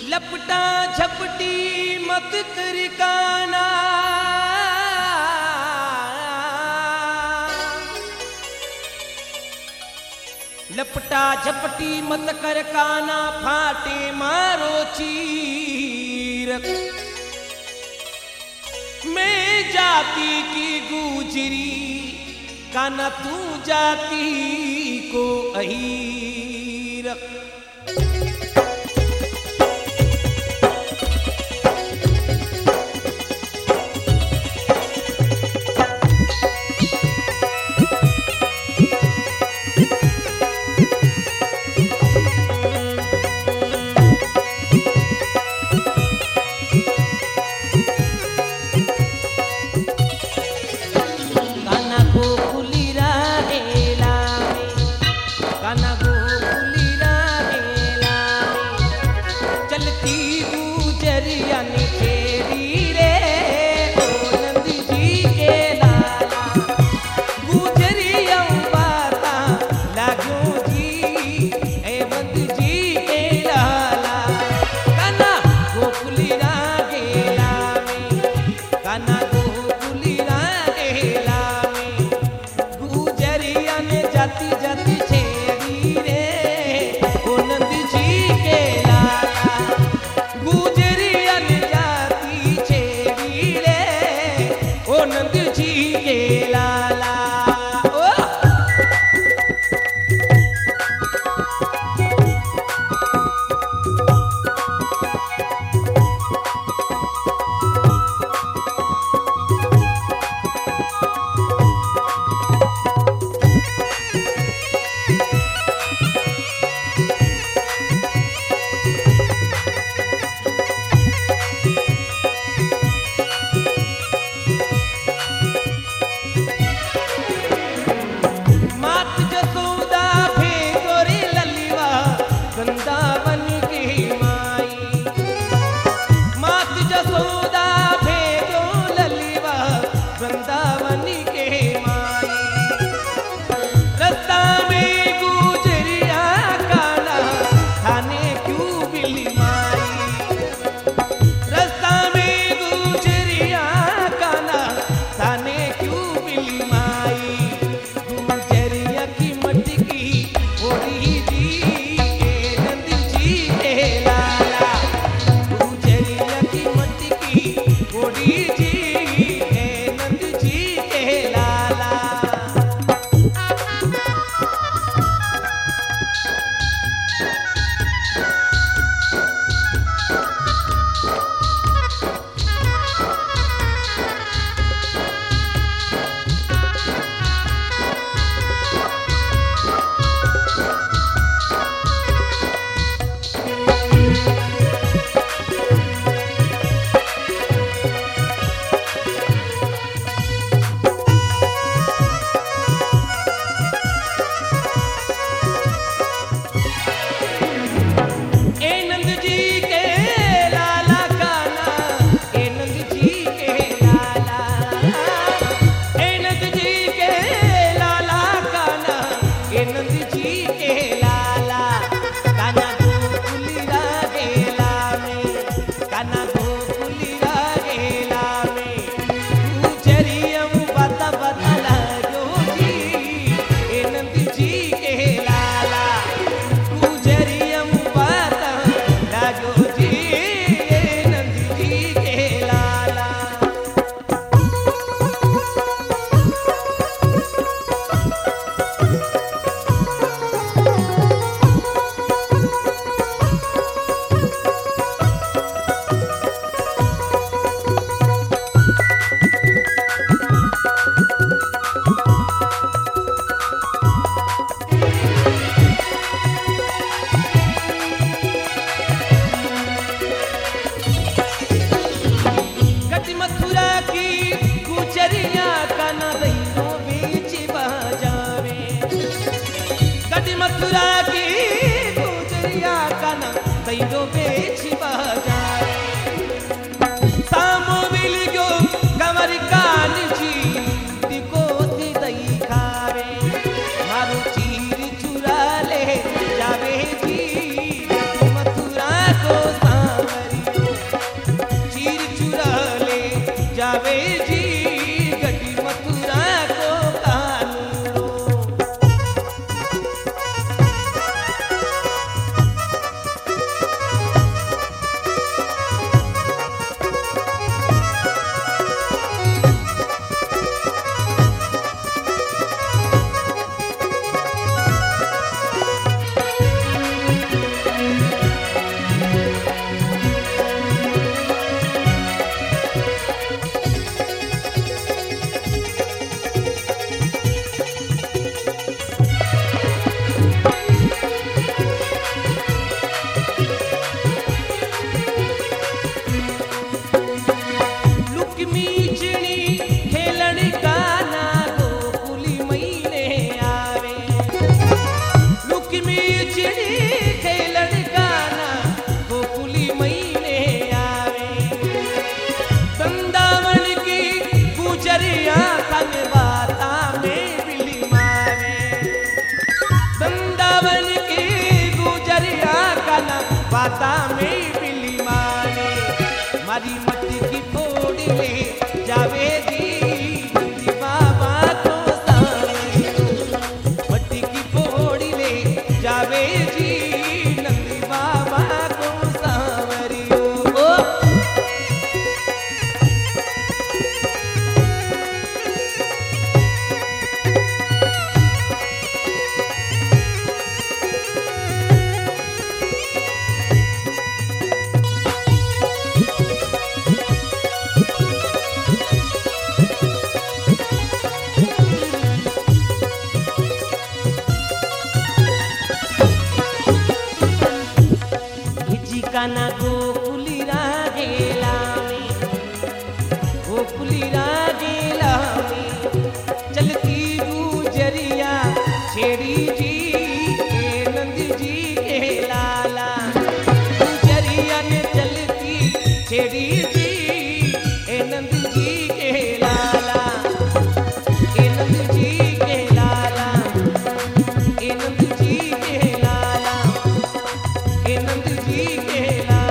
लपटा झपटी मत कर काना, लपटा झपटी मत कर काना, फाटे मारो चीर। मैं जाति की गुजरी, काना तू जाति को अहीर। को सा काना बाता में बिल्ली माने मारी मट्टी की फोड़ी ले जावे जी नंदी बाबा को सावरियो मट्टी की फोड़ी ले जावे जी नंदी बाबा को सावरियो काना गोकुली रागेला में गोकुली रागेला में चलती गुजरिया छेड़ी जी के नंद जी के लाला गुजरिया ने चलती छेड़ी जी ए नंद जी के लाला ए नंद जी के लाला ए नंद जी के लाला ए नंद जी के लाला